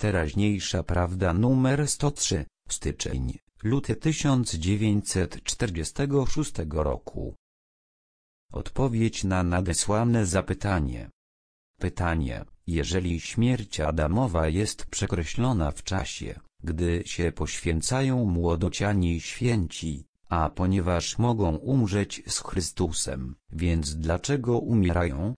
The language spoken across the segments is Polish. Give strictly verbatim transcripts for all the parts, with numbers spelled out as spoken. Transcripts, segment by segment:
Teraźniejsza prawda numer sto trzy, styczeń, luty tysiąc dziewięćset czterdziestego szóstego roku. Odpowiedź na nadesłane zapytanie. Pytanie: jeżeli śmierć Adamowa jest przekreślona w czasie, gdy się poświęcają młodociani święci, a ponieważ mogą umrzeć z Chrystusem, więc dlaczego umierają?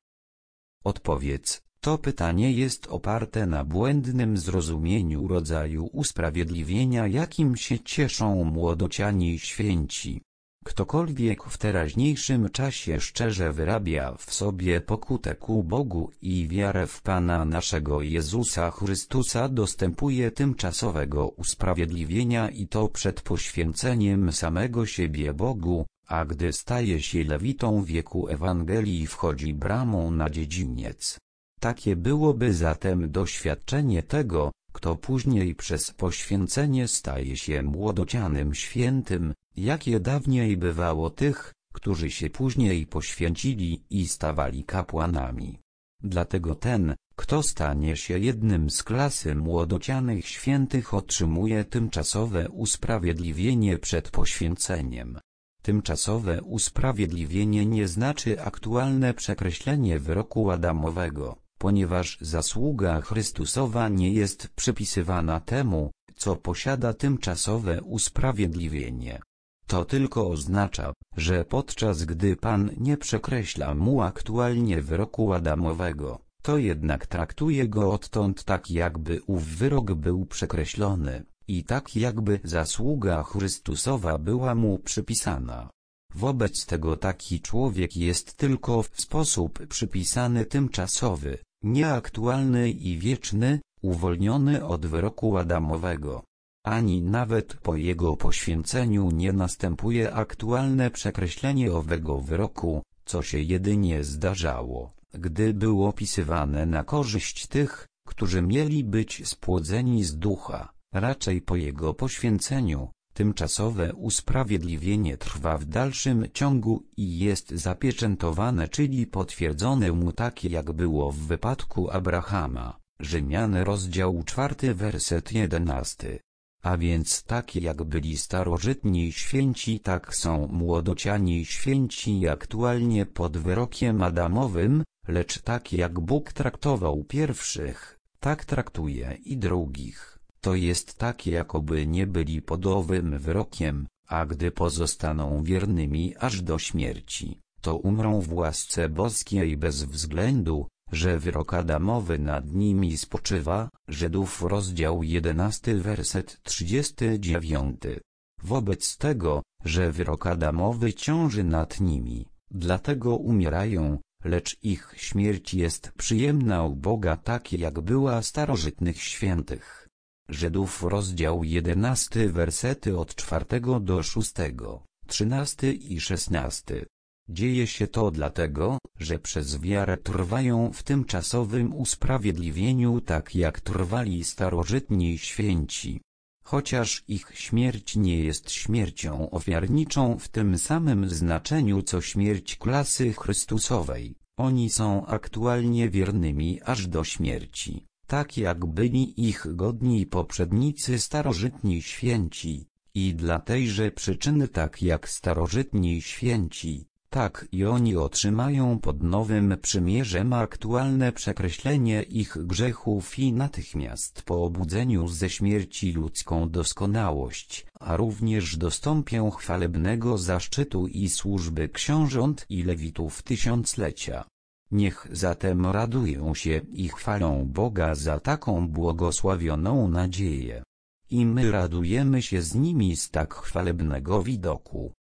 Odpowiedź: to pytanie jest oparte na błędnym zrozumieniu rodzaju usprawiedliwienia, jakim się cieszą młodociani święci. Ktokolwiek w teraźniejszym czasie szczerze wyrabia w sobie pokutę ku Bogu i wiarę w Pana naszego Jezusa Chrystusa, dostępuje tymczasowego usprawiedliwienia, i to przed poświęceniem samego siebie Bogu, a gdy staje się lewitą wieku Ewangelii, wchodzi bramą na dziedziniec. Takie byłoby zatem doświadczenie tego, kto później przez poświęcenie staje się młodocianym świętym, jakie dawniej bywało tych, którzy się później poświęcili i stawali kapłanami. Dlatego ten, kto stanie się jednym z klasy młodocianych świętych, otrzymuje tymczasowe usprawiedliwienie przed poświęceniem. Tymczasowe usprawiedliwienie nie znaczy aktualne przekreślenie wyroku Adamowego, ponieważ zasługa Chrystusowa nie jest przypisywana temu, co posiada tymczasowe usprawiedliwienie. To tylko oznacza, że podczas gdy Pan nie przekreśla mu aktualnie wyroku Adamowego, to jednak traktuje go odtąd tak, jakby ów wyrok był przekreślony, i tak jakby zasługa Chrystusowa była mu przypisana. Wobec tego taki człowiek jest tylko w sposób przypisany tymczasowy, nieaktualny i wieczny, uwolniony od wyroku Adamowego. Ani nawet po jego poświęceniu nie następuje aktualne przekreślenie owego wyroku, co się jedynie zdarzało, gdy było opisywane na korzyść tych, którzy mieli być spłodzeni z ducha. Raczej po jego poświęceniu, tymczasowe usprawiedliwienie trwa w dalszym ciągu i jest zapieczętowane, czyli potwierdzone mu, tak jak było w wypadku Abrahama. Rzymian rozdział czwarty werset jedenasty. A więc tak jak byli starożytni święci, tak są młodociani święci aktualnie pod wyrokiem Adamowym, lecz tak jak Bóg traktował pierwszych, tak traktuje i drugich. To jest tak, jakoby nie byli pod owym wyrokiem, a gdy pozostaną wiernymi aż do śmierci, to umrą w łasce boskiej bez względu, że wyrok Adamowy nad nimi spoczywa. Żydów rozdział jedenasty werset trzydziesty dziewiąty. Wobec tego, że wyrok Adamowy ciąży nad nimi, dlatego umierają, lecz ich śmierć jest przyjemna u Boga, tak jak była starożytnych świętych. Żydów rozdział jedenasty wersety od czwartego do szóstego, trzynasty i szesnasty. Dzieje się to dlatego, że przez wiarę trwają w tymczasowym usprawiedliwieniu, tak jak trwali starożytni święci. Chociaż ich śmierć nie jest śmiercią ofiarniczą w tym samym znaczeniu co śmierć klasy Chrystusowej, oni są aktualnie wiernymi aż do śmierci, tak jak byli ich godni poprzednicy starożytni święci, i dla tejże przyczyny tak jak starożytni święci, tak i oni otrzymają pod nowym przymierzem aktualne przekreślenie ich grzechów i natychmiast po obudzeniu ze śmierci ludzką doskonałość, a również dostąpią chwalebnego zaszczytu i służby książąt i lewitów tysiąclecia. Niech zatem radują się i chwalą Boga za taką błogosławioną nadzieję. I my radujemy się z nimi z tak chwalebnego widoku.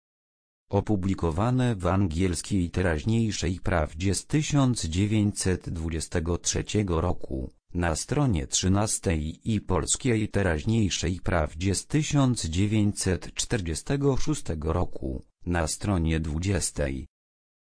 Opublikowane w angielskiej teraźniejszej prawdzie z tysiąc dziewięćset dwudziestego trzeciego roku, na stronie trzynastej i polskiej teraźniejszej prawdzie z tysiąc dziewięćset czterdziestego szóstego roku, na stronie dwudziestej.